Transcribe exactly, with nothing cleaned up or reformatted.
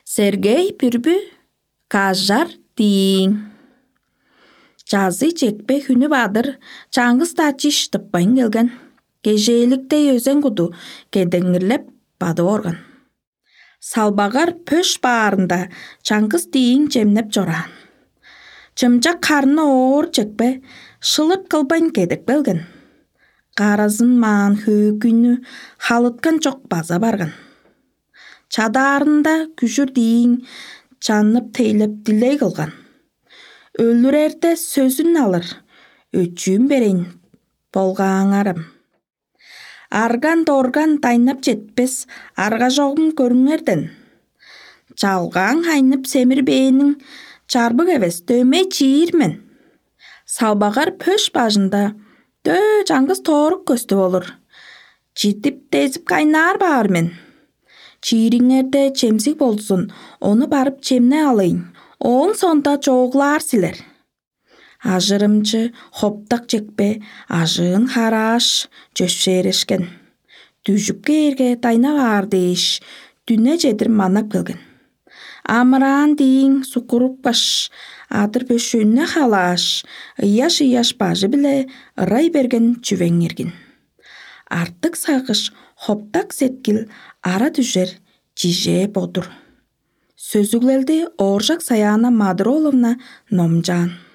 Сергей бүрбү кажар тиң. Жазы жекпе хүнү бадыр, чаңгыз тачиш тыппайын келген. Кежейліктей өзен куду кедеңгірлеп бады орған. Салбағар пөш баарында чаңгыз тиң жемнеп жоран. Чымжак карны оор жекпе шылып кылбайн кедек белген. Каразын маан хөөкүнү халыткан жок база барган. Чадаарында күжүр тиң чанып тейлеп дилей кылган. Өлүрерде сөзүн алыр, өчүүн берейин болгаңарым. Арган торган тайнап жетпес, арга жогум көрүңерден. Чалгаң хайнып семирбээнин чарбык эбес дөмей чиирмен. Салбагар пөш бажында дөө чаңгыз тоорук көстү болур. Житип тезип кайнаар баар мен. Чиириңерде чемсик болсун, оны барып чемне алайын. Оң сонда чогулаар силер. Ажырымчы хоптак жекпе ажыын хараш жөшерешкен. Түжүпке эрге тайна баар дейиш, дүнө жедир манап келген. Амыраан тиң сукуруп баш, адыр бөшүүнүнө халаш, ыяш-ыяш бажы биле ырай берген чүвең эргин. Артык сагыш хоптак сеткил ара түжер жиже бодур. Сөзүглелди Оржак Саяна Мадроловна Номжан.